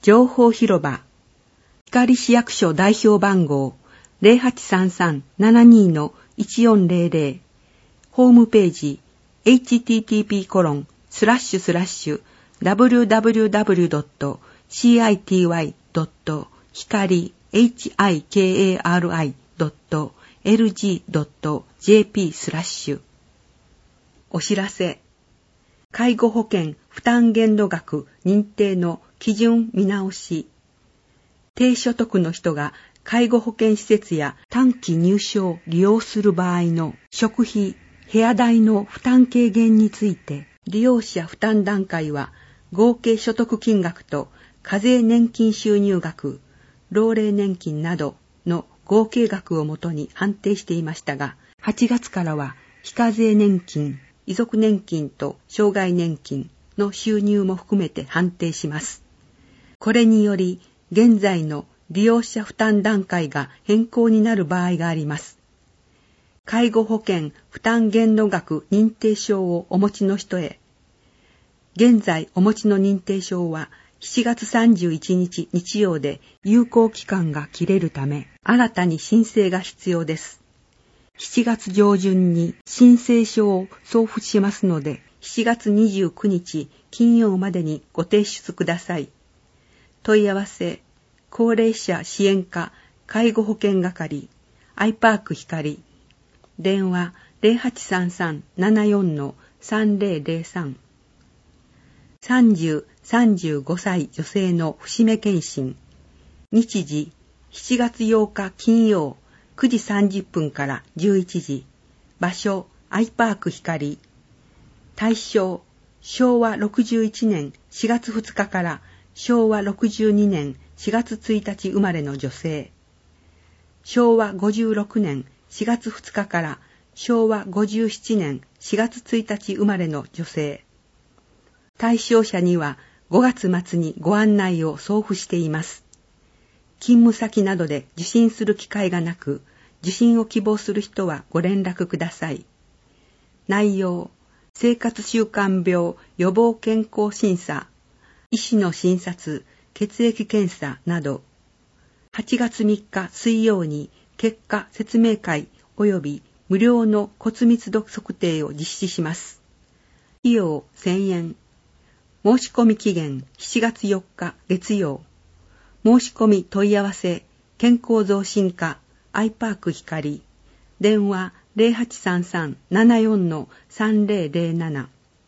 情報広場光市役所代表番号 0833-72-1400 ホームページ http://www.hikari.lg.jp/ お知らせ。介護保険負担限度額認定の基準見直し。低所得の人が介護保険施設や短期入所を利用する場合の食費、部屋代の負担軽減について、利用者負担段階は合計所得金額と課税年金収入額、老齢年金などの合計額をもとに判定していましたが、8月からは非課税年金、遺族年金と障害年金の収入も含めて判定します。これにより、現在の利用者負担段階が変更になる場合があります。介護保険負担限度額認定証をお持ちの人へ。現在お持ちの認定証は7月31日日曜で有効期間が切れるため、新たに申請が必要です。7月上旬に申請書を送付しますので、7月29日金曜までにご提出ください。問い合わせ、高齢者支援課介護保険係、アイパーク光、電話 0833-74-3003。30、35歳女性の節目検診。日時、7月8日金曜、9時30分から11時。場所、アイパーク光。対象、昭和61年4月2日から昭和62年4月1日生まれの女性。昭和56年4月2日から昭和57年4月1日生まれの女性。対象者には5月末にご案内を送付しています。勤務先などで受診する機会がなく、受診を希望する人はご連絡ください。内容、生活習慣病予防健康審査、医師の診察、血液検査など、8月3日水曜に結果説明会及び無料の骨密度測定を実施します。費用1000円。申し込み期限7月4日月曜。申し込み問い合わせ、健康増進課、アイパーク光。電話0833-74-3007。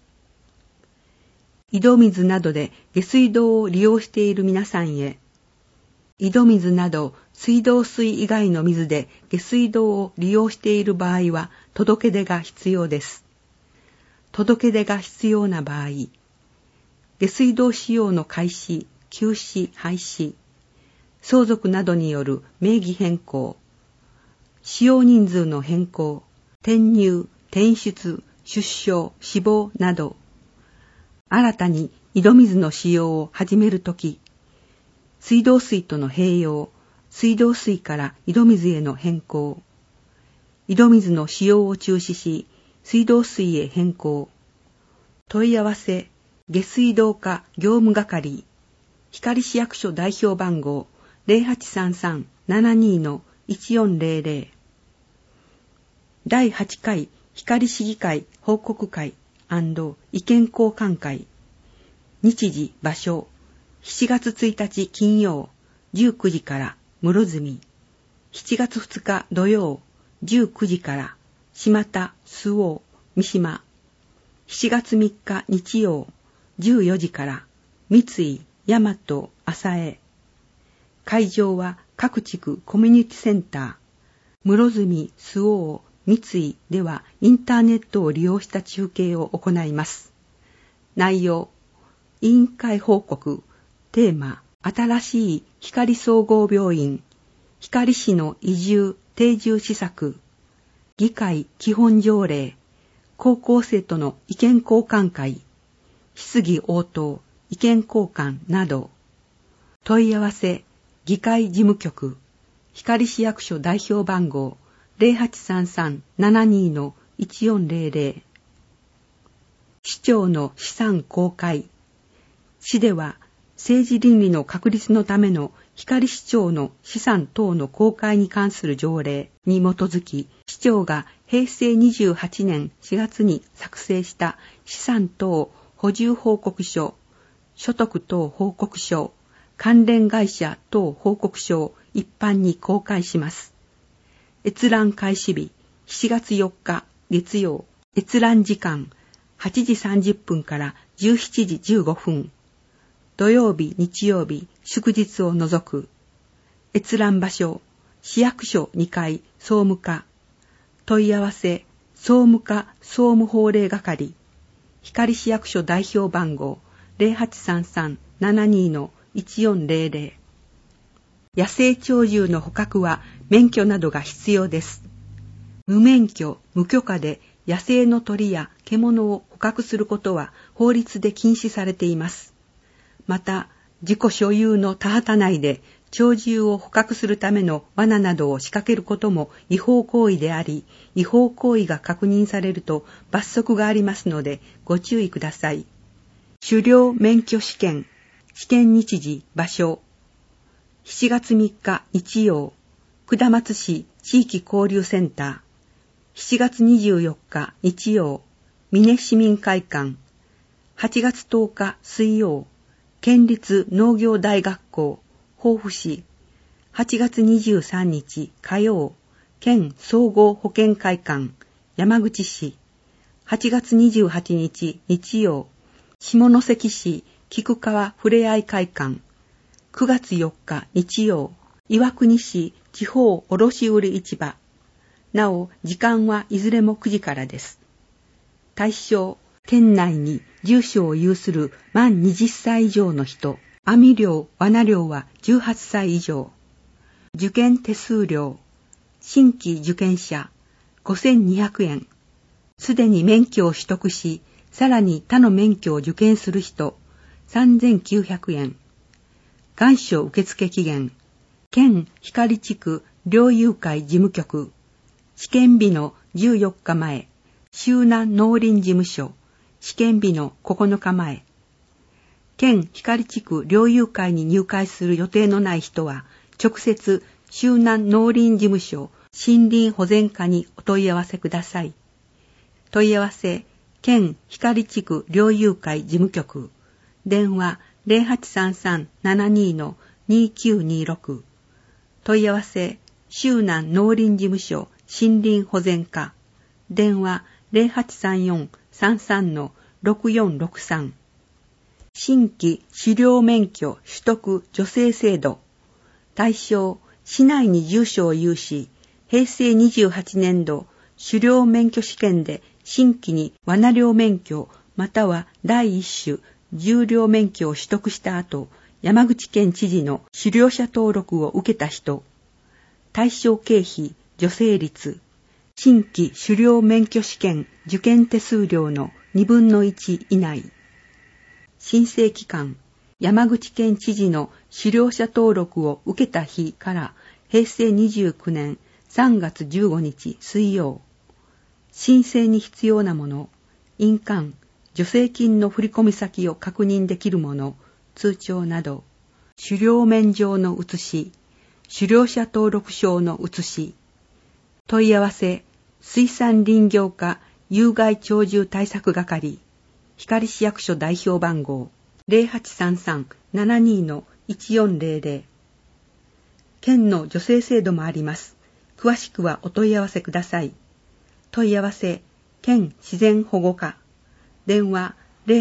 井戸水などで下水道を利用している皆さんへ。井戸水など水道水以外の水で下水道を利用している場合は届け出が必要です。届け出が必要な場合、下水道使用の開始、休止、廃止、相続などによる名義変更、使用人数の変更、転入、転出、出生、死亡など、新たに井戸水の使用を始めるとき、水道水との併用、水道水から井戸水への変更、井戸水の使用を中止し、水道水へ変更、問い合わせ、下水道課業務係、光市役所代表番号 0833-72-1400。第8回光市議会報告会&意見交換会。日時場所、7月1日金曜19時から室積。7月2日土曜19時から島田、周防、三島。7月3日日曜14時から三井、大和、浅江。会場は各地区コミュニティセンター、室積、周防、三井ではインターネットを利用した中継を行います。内容、委員会報告、テーマ、新しい光総合病院、光市の移住、定住施策、議会基本条例、高校生との意見交換会、質疑応答、意見交換など、問い合わせ、議会事務局、光市役所代表番号0833-72-1400。市長の資産公開。市では政治倫理の確立のための光市長の資産等の公開に関する条例に基づき、市長が平成28年4月に作成した資産等補充報告書、所得等報告書、関連会社等報告書を一般に公開します。閲覧開始日、7月4日月曜、閲覧時間、8時30分から17時15分。土曜日、日曜日、祝日を除く。閲覧場所、市役所2階、総務課。問い合わせ、総務課総務法令係。光市役所代表番号 0833-72-1400。野生鳥獣の捕獲は免許などが必要です。無免許、無許可で野生の鳥や獣を捕獲することは法律で禁止されています。また、自己所有の田畑内で鳥獣を捕獲するための罠などを仕掛けることも違法行為であり、違法行為が確認されると罰則がありますのでご注意ください。狩猟免許試験、試験日時、場所。7月3日日曜、下松市地域交流センター。7月24日日曜、峰市民会館。8月10日水曜、県立農業大学校、防府市。8月23日火曜、県総合保健会館、山口市。8月28日日曜、下関市菊川ふれあい会館。9月4日日曜、岩国市地方卸売市場。なお、時間はいずれも9時からです。対象、県内に住所を有する満20歳以上の人。網漁、罠漁は18歳以上。受験手数料。新規受験者5200円。すでに免許を取得し、さらに他の免許を受験する人3900円。願書受付期限。県光地区猟友会事務局。試験日の14日前。周南農林事務所。試験日の9日前。県光地区猟友会に入会する予定のない人は、直接周南農林事務所森林保全課にお問い合わせください。問い合わせ、県光地区猟友会事務局。電話0833-72-2926。問い合わせ、周南農林事務所森林保全課。電話0834-33-6463。新規狩猟免許取得助成制度。対象、市内に住所を有し、平成28年度狩猟免許試験で新規に罠猟免許または第一種銃猟免許を取得した後、山口県知事の狩猟者登録を受けた人。対象経費、助成率。新規狩猟免許試験受験手数料の2分の1以内。申請期間、山口県知事の狩猟者登録を受けた日から平成29年3月15日水曜。申請に必要なもの、印鑑、助成金の振込先を確認できるもの、通帳など、狩猟免状の写し、狩猟者登録証の写し。問い合わせ、水産林業課有害鳥獣対策係。光市役所代表番号 0833-72-1400。県の助成制度もあります。詳しくはお問い合わせください。問い合わせ、県自然保護課。電話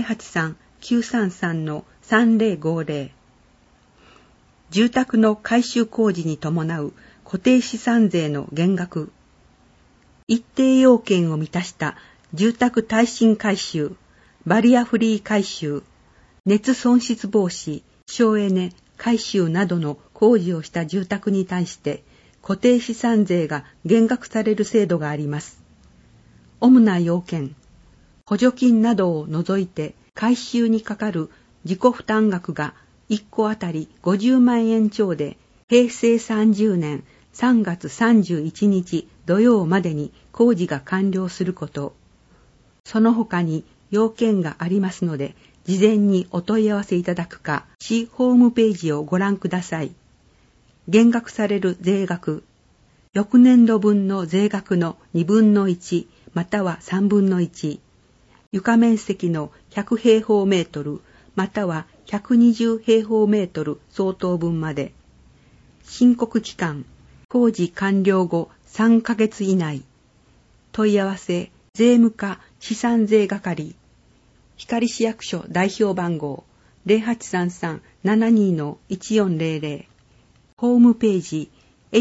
083-933-3050。住宅の改修工事に伴う固定資産税の減額。一定要件を満たした住宅耐震改修、バリアフリー改修、熱損失防止、省エネ、改修などの工事をした住宅に対して固定資産税が減額される制度があります。主な要件、補助金などを除いて改修にかかる自己負担額が1戸あたり50万円超で、平成30年3月31日土曜までに工事が完了すること。その他に要件がありますので、 事前にお問い合わせいただくか、市ホームページをご覧ください。減額される税額、翌年度分の税額の2分の1または3分の1、床面積の100平方メートルまたは120平方メートル相当分まで、申告期間、工事完了後3ヶ月以内、問い合わせ、税務課資産税係、光市役所代表番号 0833-72-1400、ホームページ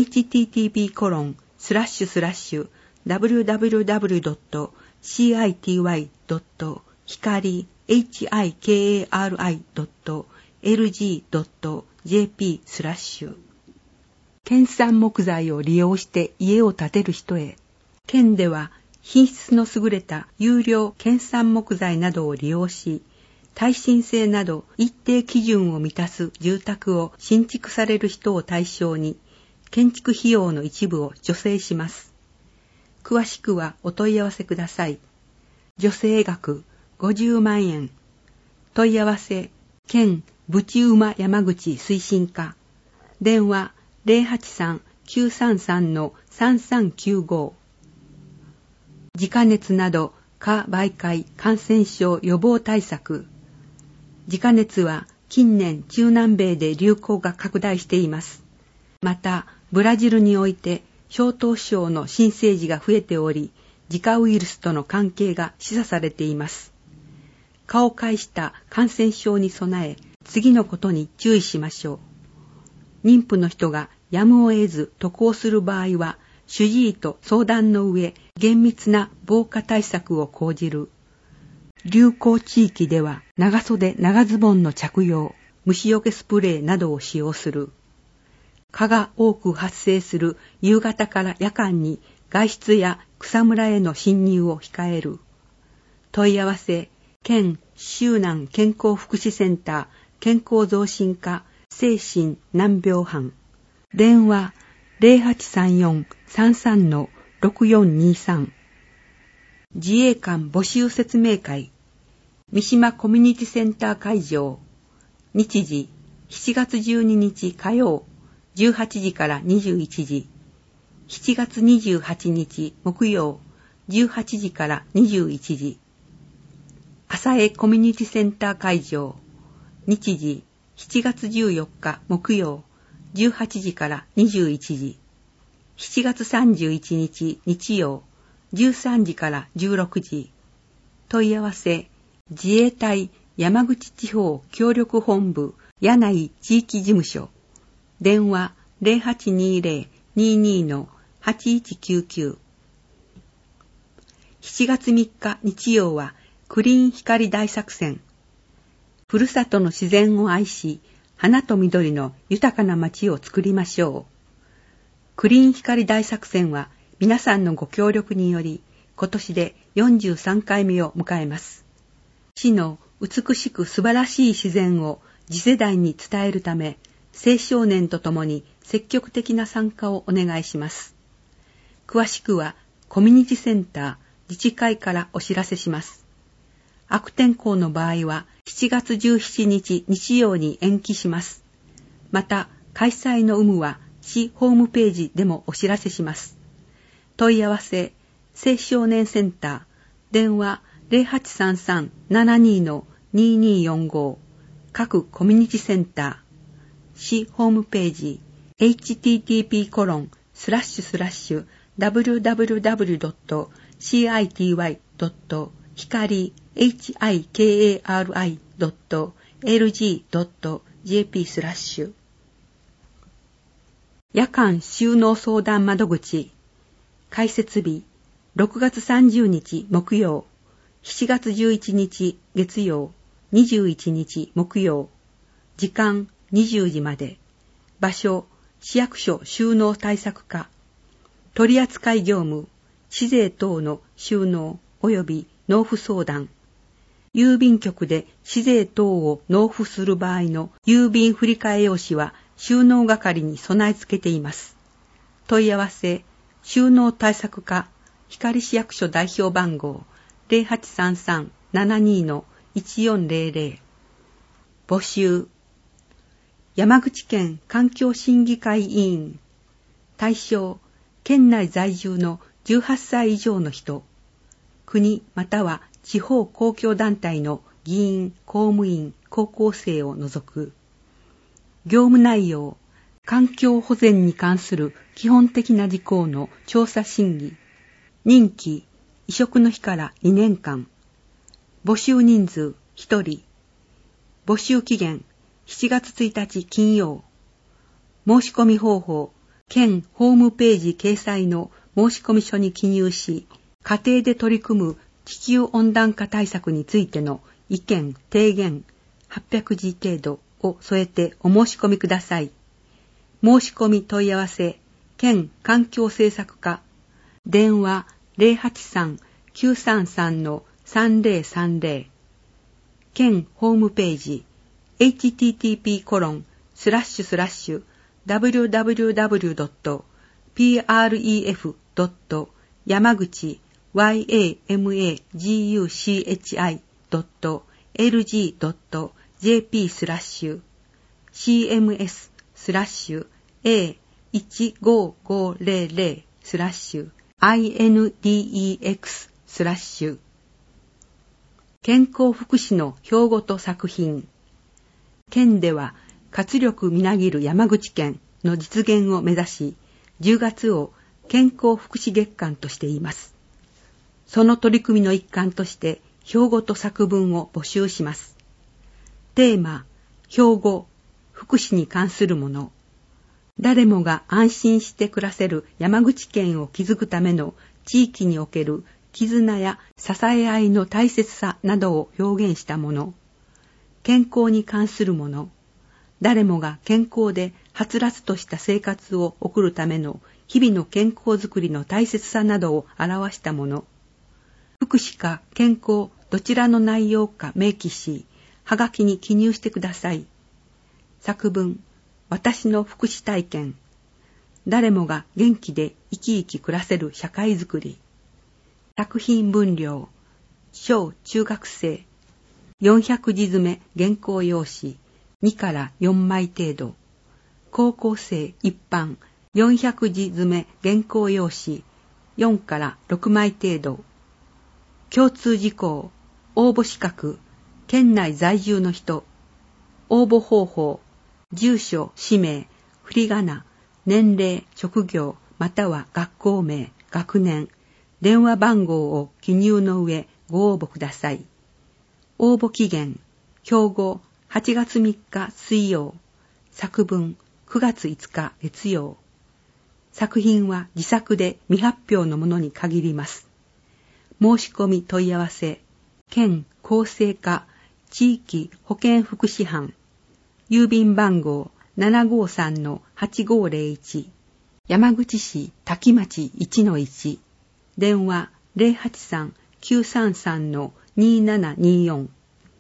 http://www.hikari.lg.jp/ 県産木材を利用して家を建てる人へ、県では品質の優れた優良県産木材などを利用し、耐震性など一定基準を満たす住宅を新築される人を対象に、建築費用の一部を助成します。詳しくはお問い合わせください。助成額50万円。問い合わせ、県ぶちうま山口推進課。電話083-933-3395。自家熱など蚊媒介感染症予防対策。自家熱は近年中南米で流行が拡大しています。また、ブラジルにおいて小頭症の新生児が増えており、自家ウイルスとの関係が示唆されています。蚊を介した感染症に備え、次のことに注意しましょう。妊婦の人がやむを得ず渡航する場合は、主治医と相談の上、厳密な防火対策を講じる。流行地域では長袖長ズボンの着用、虫除けスプレーなどを使用する。蚊が多く発生する夕方から夜間に外出や草むらへの侵入を控える。問い合わせ、県周南健康福祉センター健康増進課精神難病班。電話0834-33-6423。自衛官募集説明会、三島コミュニティセンター会場。日時、7月12日火曜、18時から21時。7月28日木曜、18時から21時。浅江コミュニティセンター会場。日時、7月14日木曜、18時から21時。7月31日日曜、13時から16時。問い合わせ、自衛隊山口地方協力本部柳井地域事務所。電話0820-22-8199。7月3日日曜はクリーン光大作戦。ふるさとの自然を愛し、花と緑の豊かな街を作りましょう。クリーン光大作戦は皆さんのご協力により、今年で43回目を迎えます。市の美しく素晴らしい自然を次世代に伝えるため、青少年とともに積極的な参加をお願いします。詳しくはコミュニティセンター、自治会からお知らせします。悪天候の場合は7月17日日曜に延期します。また、開催の有無は市ホームページでもお知らせします。問い合わせ、青少年センター、電話0833-72-2245、各コミュニティセンター、市ホームページ、http://www.hikari.lg.jp/ 夜間収納相談窓口、開設日、6月30日木曜、7月11日月曜、21日木曜、時間20時まで、場所、市役所収納対策課、取扱業務、市税等の収納及び納付相談、郵便局で市税等を納付する場合の郵便振替用紙は収納係に備え付けています。問い合わせ、収納対策課、光市役所代表番号 0833-72-1400 1400。募集。山口県環境審議会委員。対象、県内在住の18歳以上の人。国または地方公共団体の議員、公務員、高校生を除く。業務内容、環境保全に関する基本的な事項の調査審議。任期、委嘱の日から2年間。募集人数1人。募集期限、7月1日金曜。申し込み方法、県ホームページ掲載の申込書に記入し、家庭で取り組む地球温暖化対策についての意見、提言、800字程度を添えてお申し込みください。申し込み問い合わせ、県環境政策課、電話 083-933-3030、県ホームページ、http://www.prf.yamaguchi-cmi.lg.jp/cms/a150-150-index/ 健康福祉の標語と作品。県では活力みなぎる山口県の実現を目指し、10月を健康福祉月間としています。その取り組みの一環として標語と作文を募集します。テーマ、標語、福祉に関するもの。誰もが安心して暮らせる山口県を築くための地域における絆や支え合いの大切さなどを表現したもの。健康に関するもの。誰もが健康ではつらつとした生活を送るための日々の健康づくりの大切さなどを表したもの。福祉か健康どちらの内容か明記し、はがきに記入してください。作文、私の福祉体験。誰もが元気で生き生き暮らせる社会づくり。作品分量、小中学生、400字詰め原稿用紙、2から4枚程度。高校生一般、400字詰め原稿用紙、4から6枚程度。共通事項、応募資格、県内在住の人。応募方法、住所、氏名、振り仮名、年齢、職業、または学校名、学年、電話番号を記入の上ご応募ください。応募期限、標語8月3日水曜、作文9月5日月曜。作品は自作で未発表のものに限ります。申し込み問い合わせ、県厚生課地域保健福祉班、郵便番号 753-8501、山口市滝町 1-1、電話 083-933-2724。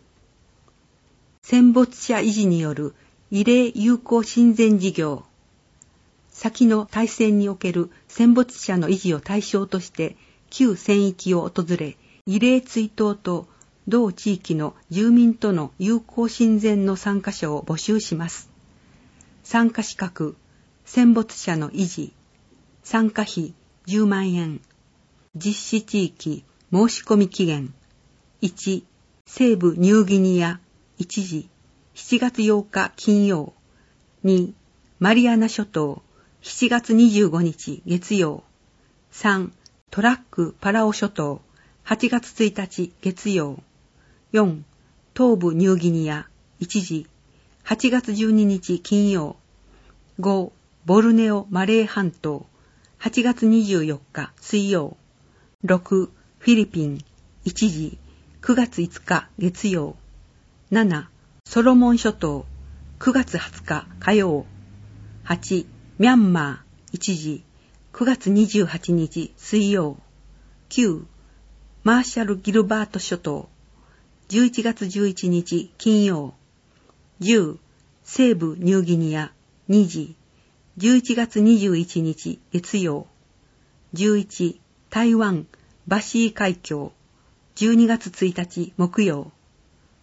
戦没者維持による慰霊友好親善事業。先の大戦における戦没者の維持を対象として旧戦域を訪れ、慰霊追悼と同地域の住民との友好親善の参加者を募集します。参加資格、戦没者の維持。参加費10万円。実施地域、申し込み期限。1、西部ニューギニア、1時、7月8日金曜。2、マリアナ諸島、7月25日月曜。3、トラックパラオ諸島、8月1日月曜。4、東部ニューギニア、1時、8月12日金曜。5、ボルネオマレー半島、8月24日水曜。6、フィリピン、1時、9月5日月曜。7、ソロモン諸島、9月20日火曜。8、ミャンマー、1時、9月28日水曜。9、マーシャル・ギルバート諸島、11月11日金曜。10、西部ニューギニア、2時、11月21日月曜。11、台湾、バシー海峡、12月1日木曜。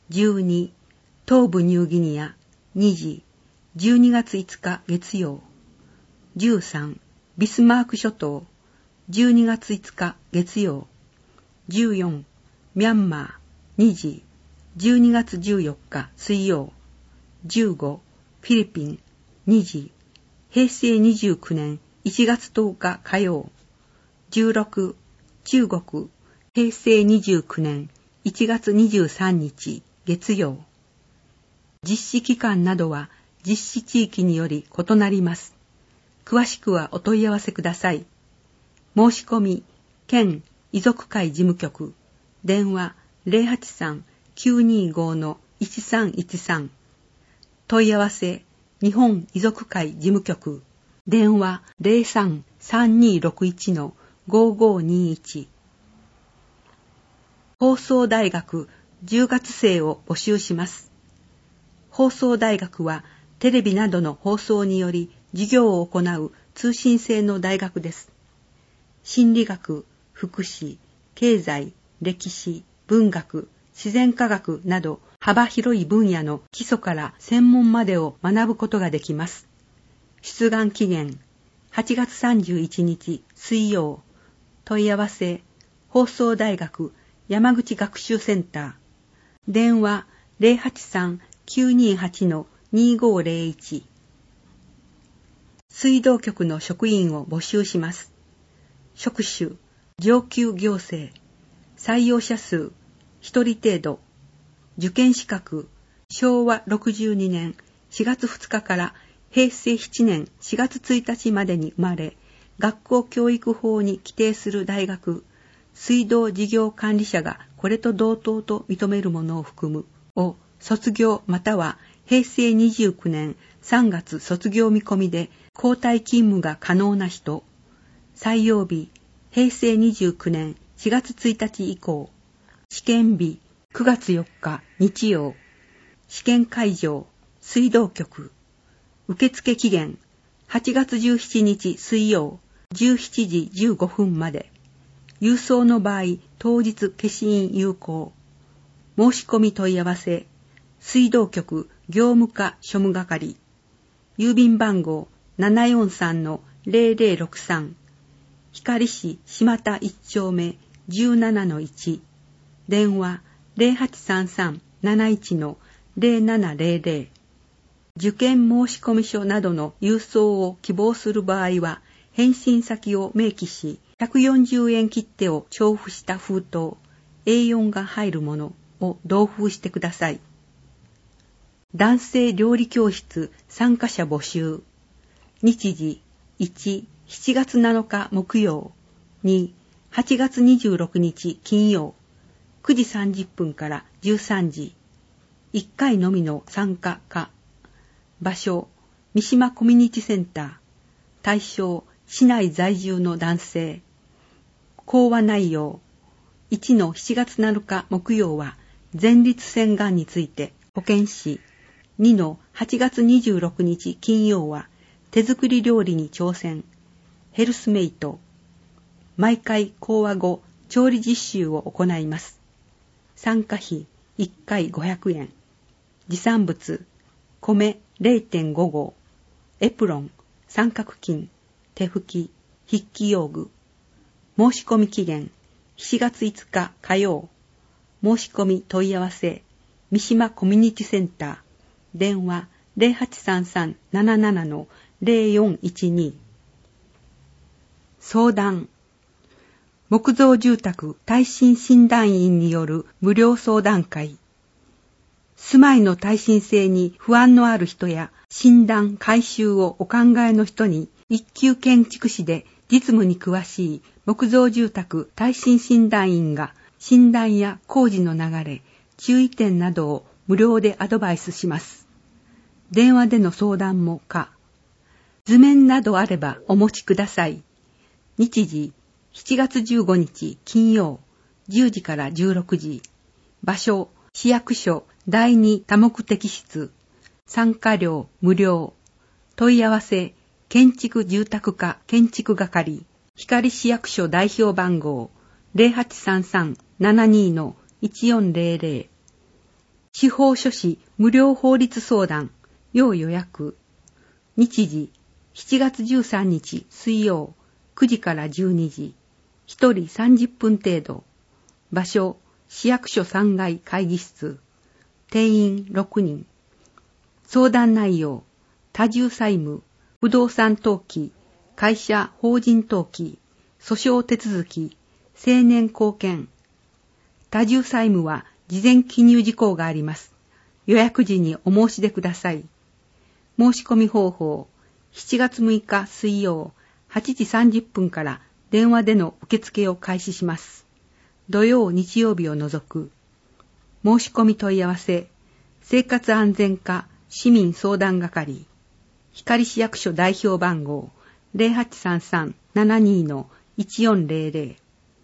12、東部ニューギニア、2時、12月5日月曜。13、ビスマーク諸島、12月5日月曜。14、ミャンマー、2時、12月14日水曜。15、フィリピン、2時、平成29年1月10日火曜。16、中国、平成29年1月23日月曜。実施期間などは実施地域により異なります。詳しくはお問い合わせください。申し込み、県遺族会事務局、電話 083-925-1313。問い合わせ、日本遺族会事務局、電話 03-3261-5521。放送大学10月生を募集します。放送大学はテレビなどの放送により授業を行う通信制の大学です。心理学、福祉、経済、歴史、文学、自然科学など幅広い分野の基礎から専門までを学ぶことができます。出願期限8月31日水曜。問い合わせ、放送大学山口学習センター。電話 083-928-2501。水道局の職員を募集します。職種、上級行政。採用者数、1人程度。受験資格、昭和62年4月2日から平成7年4月1日までに生まれ、学校教育法に規定する大学、水道事業管理者がこれと同等と認めるものを含むを卒業または平成29年3月卒業見込みで交代勤務が可能な人。採用日、平成29年4月1日以降。試験日、9月4日日曜。試験会場、水道局。受付期限、8月17日水曜、17時15分まで。郵送の場合、当日消印有効。申し込み問い合わせ、水道局業務課庶務係。郵便番号 743-0063。光市島田1丁目 17-1。電話 0833-71-0700。受験申込書などの郵送を希望する場合は、返信先を明記し、140円切手を調布した封筒、A4 が入るものを同封してください。男性料理教室参加者募集。日時、1、7月7日木曜。2、8月26日金曜。9時30分から13時。1回のみの参加か。場所、三島コミュニティセンター。対象、市内在住の男性。講話内容。1の7月7日木曜は前立腺がんについて保健師。2の8月26日金曜は手作り料理に挑戦。ヘルスメイト。毎回講話後調理実習を行います。参加費1回500円。持参物。米 0.5 合。エプロン、三角巾、手拭き、筆記用具。申し込み期限、7月5日火曜。申し込み問い合わせ、三島コミュニティセンター。電話 0833-77-0412。相談。木造住宅耐震診断員による無料相談会。住まいの耐震性に不安のある人や診断・改修をお考えの人に一級建築士で実務に詳しい木造住宅耐震診断員が診断や工事の流れ、注意点などを無料でアドバイスします。電話での相談も可。図面などあればお持ちください。日時、7月15日金曜、10時から16時。場所、市役所第2多目的室。参加料無料。問い合わせ、建築住宅課建築係。光市役所代表番号 0833-72-1400。 司法書士無料法律相談、要予約。日時、7月13日水曜、9時から12時。1人30分程度。場所、市役所3階会議室。定員6人。相談内容、多重債務、不動産登記、会社法人登記、訴訟手続き、青年貢献。多重債務は事前記入事項があります。予約時にお申し出ください。申し込み方法、7月6日水曜、8時30分から電話での受付を開始します。土曜、日曜日を除く。申し込み問い合わせ、生活安全課市民相談係、光市役所代表番号 0833-72-1400。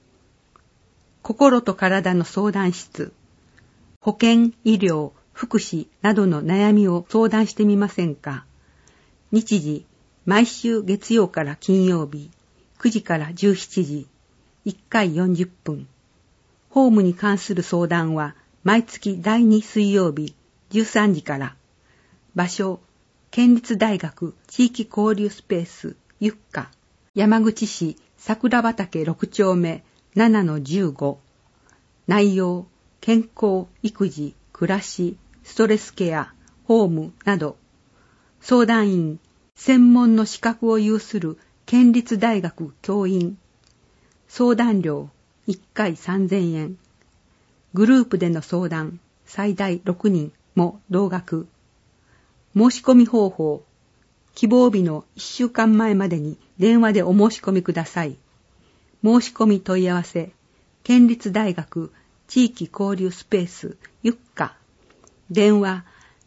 心と体の相談室、保健、医療、福祉などの悩みを相談してみませんか。日時、毎週月曜から金曜日、9時から17時、1回40分。法務に関する相談は、毎月第2水曜日、13時から。場所、県立大学地域交流スペース、ゆっか、山口市桜畑6丁目 7-15。内容、健康、育児、暮らし、ストレスケア、ホームなど。相談員、専門の資格を有する県立大学教員。相談料、1回3000円。グループでの相談、最大6人も同額。申し込み方法、希望日の1週間前までに電話でお申し込みください。申し込み問い合わせ、県立大学地域交流スペースゆっか。電話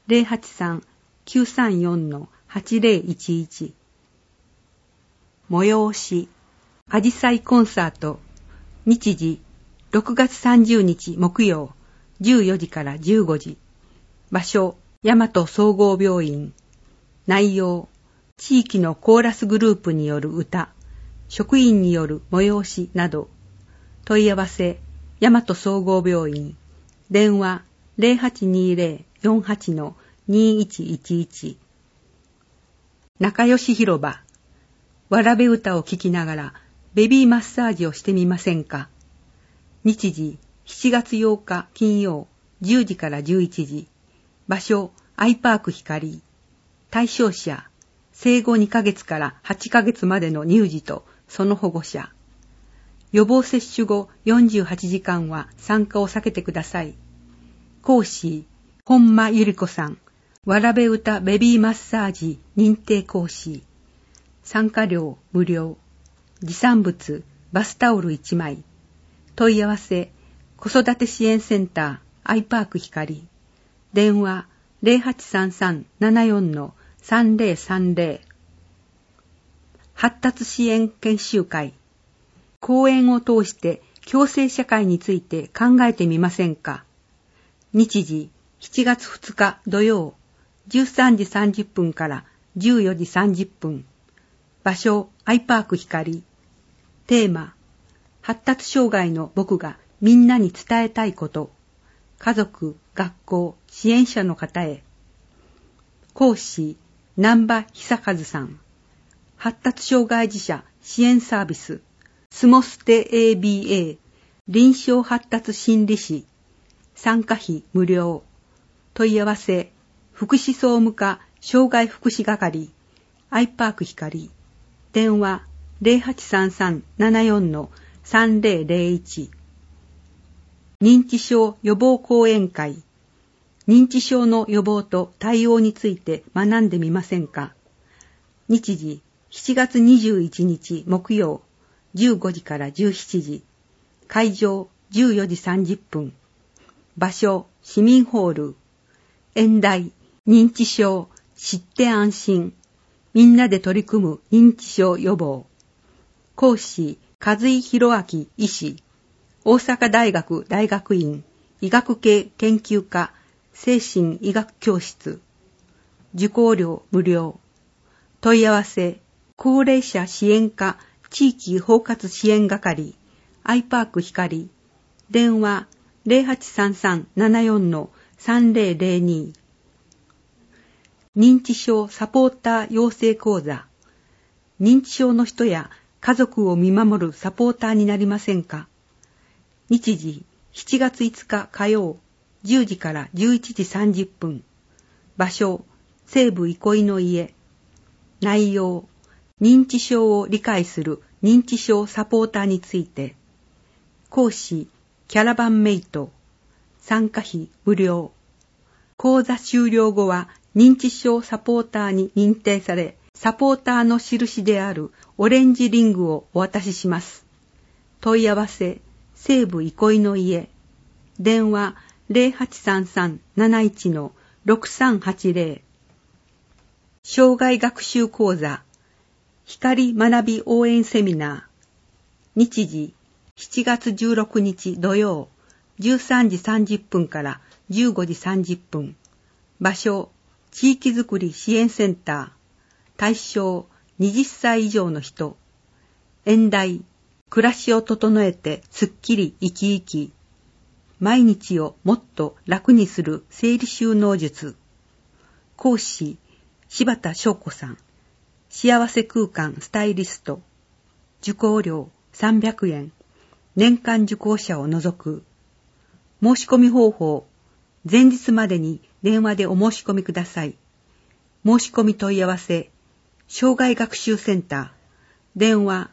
083-934-8011。催し、あじさいコンサート。日時、6月30日木曜、14時から15時。場所、大和総合病院。内容、地域のコーラスグループによる歌、職員による催しなど。問い合わせ、大和総合病院。電話、0820-48-2111。仲良し広場。わらべ歌を聴きながらベビーマッサージをしてみませんか。日時、7月8日金曜、10時から11時。場所、アイパーク光。対象者、生後2ヶ月から8ヶ月までの乳児とその保護者。予防接種後48時間は参加を避けてください。講師、本間ゆり子さん。わらべ歌ベビーマッサージ認定講師。参加料無料。持参物、バスタオル1枚。問い合わせ、子育て支援センター、アイパーク光。電話、0833-74-3030。発達支援研修会。講演を通して共生社会について考えてみませんか。日時、7月2日土曜、13時30分から14時30分。場所、アイパーク光。テーマ、発達障害の僕がみんなに伝えたいこと。家族、学校、支援者の方へ。講師、南波久和さん。発達障害児者支援サービス、スモステ ABA、臨床発達心理士。参加費無料。問い合わせ、福祉総務課障害福祉係、アイパーク光。電話、0833-74-3001。認知症予防講演会。認知症の予防と対応について学んでみませんか。日時、7月21日木曜、15時から17時。会場、14時30分。場所、市民ホール。演題、認知症、知って安心。みんなで取り組む認知症予防。講師、和井博明医師。大阪大学大学院医学系研究科精神医学教室。受講料無料。問い合わせ、高齢者支援課地域包括支援係、アイパーク光。電話、0833-74-3001。 3002。認知症サポーター養成講座。認知症の人や家族を見守るサポーターになりませんか？日時7月5日火曜10時から11時30分。場所西武憩いの家。内容認知症を理解する認知症サポーターについて。講師キャラバンメイト。参加費無料。講座終了後は認知症サポーターに認定され、サポーターの印であるオレンジリングをお渡しします。問い合わせ、西武憩いの家。電話0833-71-6380。障害学習講座、光学び応援セミナー。日時、7月16日土曜、13時30分から15時30分。場所、地域づくり支援センター。対象、20歳以上の人。演題、暮らしを整えてすっきり生き生き。毎日をもっと楽にする整理収納術。講師、柴田翔子さん。幸せ空間スタイリスト。受講料300円。年間受講者を除く。申し込み方法。前日までに電話でお申し込みください。申し込み問い合わせ。障害学習センター。電話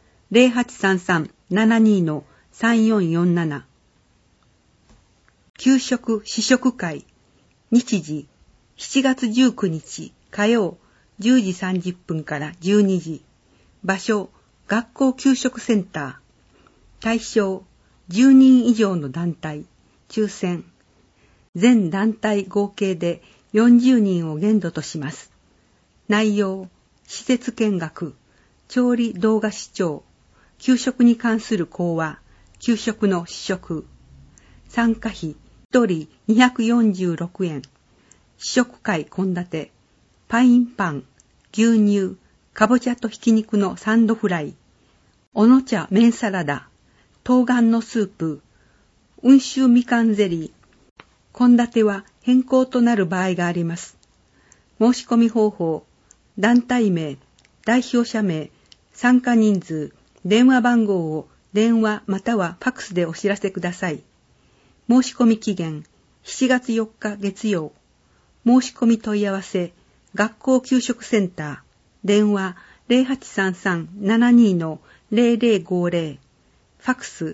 0833-72-3447。給食試食会。日時7月19日火曜10時30分から12時。場所学校給食センター。対象10人以上の団体。抽選。全団体合計で40人を限度とします。内容、施設見学、調理動画視聴、給食に関する講話、給食の試食。参加費1人246円。試食会献立、パインパン、牛乳、かぼちゃとひき肉のサンドフライ、おの茶麺サラダ、冬瓜のスープ、温州みかんゼリー。献立は変更となる場合があります。申し込み方法、団体名、代表者名、参加人数、電話番号を電話またはファックスでお知らせください。申し込み期限、7月4日月曜。申し込み問い合わせ、学校給食センター、電話0833-72-0050、ファックス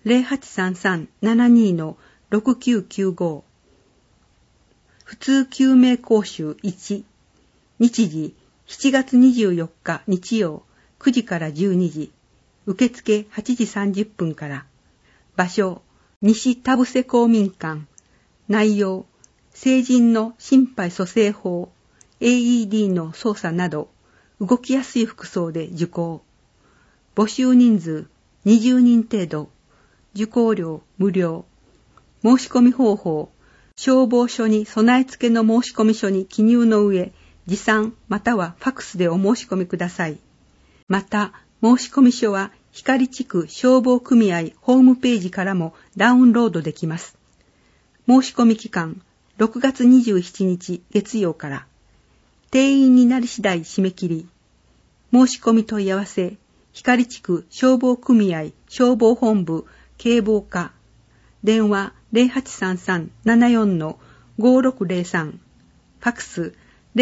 0833-72-6995。普通救命講習1。日時7月24日日曜9時から12時。受付8時30分から。場所、西田伏公民館。内容、成人の心肺蘇生法、AED の操作など、動きやすい服装で受講。募集人数20人程度。受講料無料。申し込み方法、消防署に備え付けの申し込み書に記入の上、持参またはファックスでお申し込みください。また、申し込み書は光地区消防組合ホームページからもダウンロードできます。申し込み期間、6月27日月曜から。定員になり次第締め切り。申し込み問い合わせ、光地区消防組合消防本部警防課。電話0833-74-5603。ファックス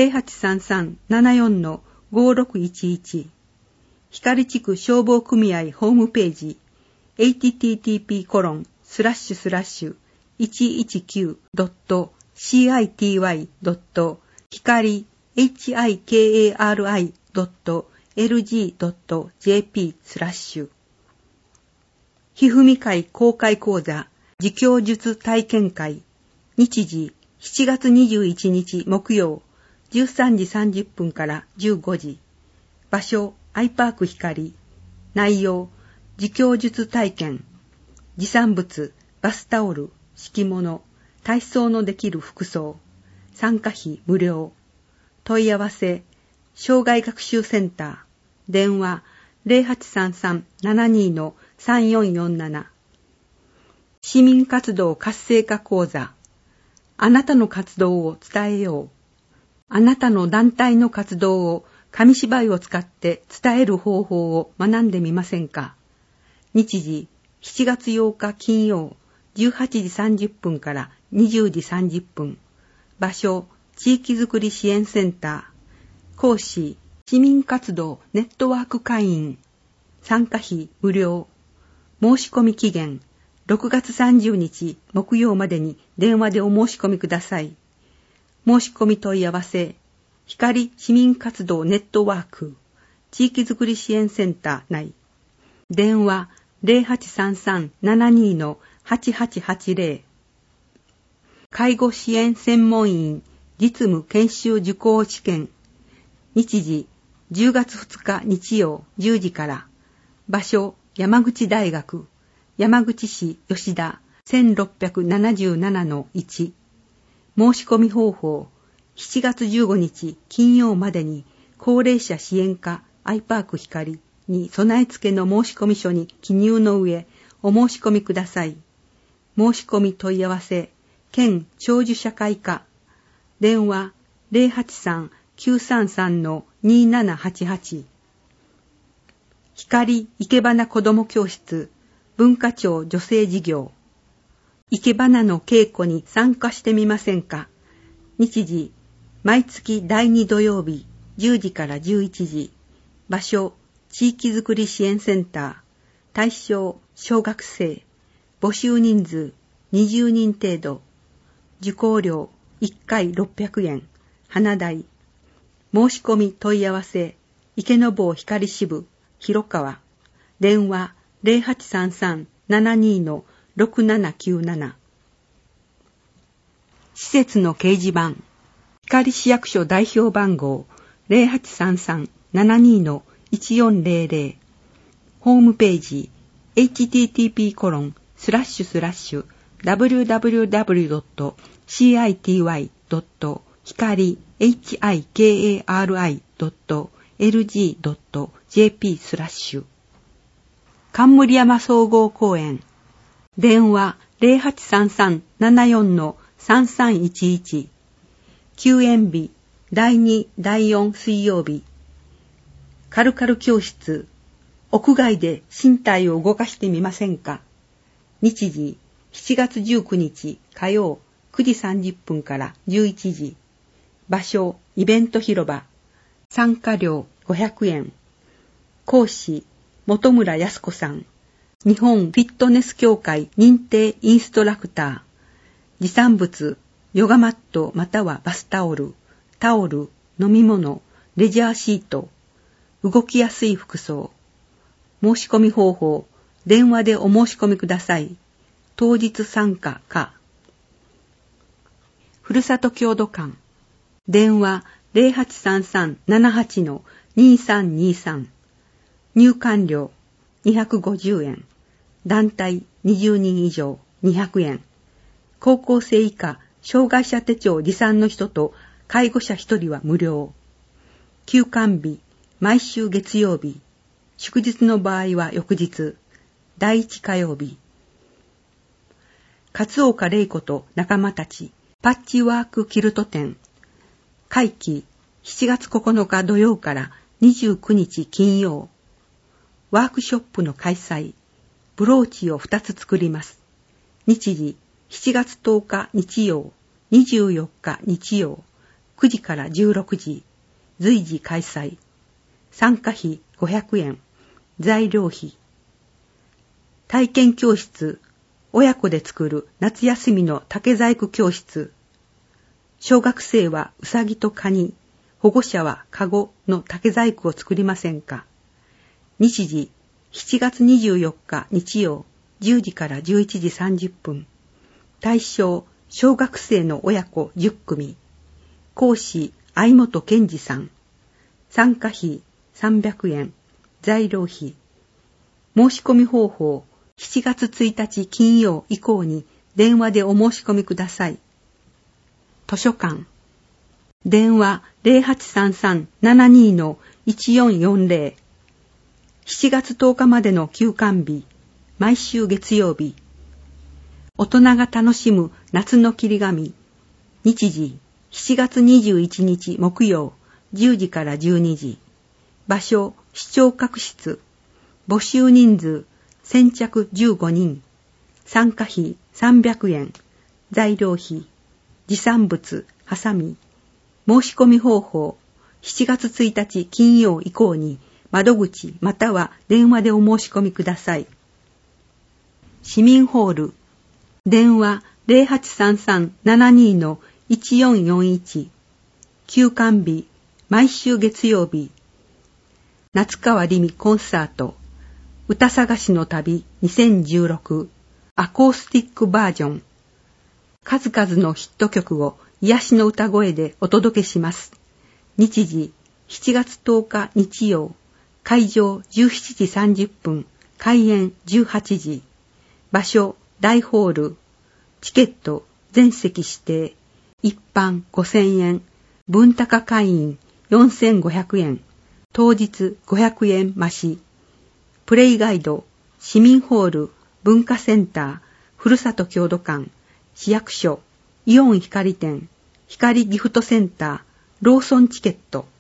0833-74-5611。光地区消防組合ホームページ http://119.city.hikari.lg.jp/ ひふみ会公開講座自供術体験会。日時7月21日木曜13時30分から15時。場所アイパーク光。内容自供術体験。持参物バスタオル、敷物、体操のできる服装。参加費無料。問い合わせ障害学習センター。電話0833-72-3447。市民活動活性化講座。 あなたの活動を伝えよう。あなたの団体の活動を紙芝居を使って伝える方法を学んでみませんか。日時、7月8日金曜、18時30分から20時30分。場所、地域づくり支援センター。講師、市民活動ネットワーク会員。参加費無料。申し込み期限、6月30日木曜までに電話でお申し込みください。申し込み問い合わせ、光市民活動ネットワーク、地域づくり支援センター内。電話 0833-72-8880。介護支援専門員実務研修受講試験。日時、10月2日日曜10時から。場所、山口大学、山口市吉田 1677-1。申し込み方法、7月15日金曜までに高齢者支援課アイパーク光に備え付けの申し込み書に記入の上お申し込みください。申し込み問い合わせ、県長寿社会課。電話 083-933-2788。光いけばな子ども教室文化庁女性事業。いけばなの稽古に参加してみませんか。日時、毎月第2土曜日10時から11時。場所、地域づくり支援センター。対象、小学生。募集人数、20人程度。受講料、1回600円。花代。申し込み問い合わせ、池坊光支部、広川。電話、0833-72-6797。施設の掲示板。光市役所代表番号 0833-72-1400。ホームページ http://www.city.hikari.lg.jp/ 冠山総合公園。電話0833-74-3311。休園日、第2、第4水曜日。カルカル教室。屋外で身体を動かしてみませんか。日時、7月19日火曜9時30分から11時。場所、イベント広場。参加料500円。講師、本村康子さん。日本フィットネス協会認定インストラクター。持参物、ヨガマットまたはバスタオル、飲み物、レジャーシート。動きやすい服装。申し込み方法、電話でお申し込みください。当日参加か。ふるさと郷土館。電話0833-78-2323。入館料250円。団体20人以上200円。高校生以下、障害者手帳持参の人と介護者1人は無料。休館日、毎週月曜日。祝日の場合は翌日。第1火曜日。勝岡玲子と仲間たち、パッチワークキルト展。会期、7月9日土曜から29日金曜。ワークショップの開催。ブローチを2つ作ります。日時、7月10日日曜、24日日曜、9時から16時、随時開催。参加費500円、材料費。体験教室、親子で作る夏休みの竹細工教室。小学生はうさぎとカニ、保護者はカゴの竹細工を作りませんか。日時、7月24日日曜、10時から11時30分。対象、小学生の親子10組。講師、相本健二さん。参加費300円。材料費。申し込み方法、7月1日金曜以降に電話でお申し込みください。図書館。電話0833-72-1440。7月10日までの休館日。毎週月曜日。大人が楽しむ夏の切り紙。 日時、7月21日木曜、10時から12時。場所、視聴覚室。募集人数、先着15人。参加費300円。材料費。持産物、ハサミ。申し込み方法。7月1日金曜以降に窓口または電話でお申し込みください。市民ホール。電話 0833-72-1441。休館日、毎週月曜日。夏川りみコンサート。歌探しの旅2016アコースティックバージョン。数々のヒット曲を癒しの歌声でお届けします。日時、7月10日日曜。会場17時30分。開演18時。場所、大ホール。チケット、全席指定。一般5000円。分高会員4500円。当日500円増し。プレイガイド、市民ホール、文化センター、ふるさと郷土館、市役所、イオン光店、光ギフトセンター、ローソンチケット。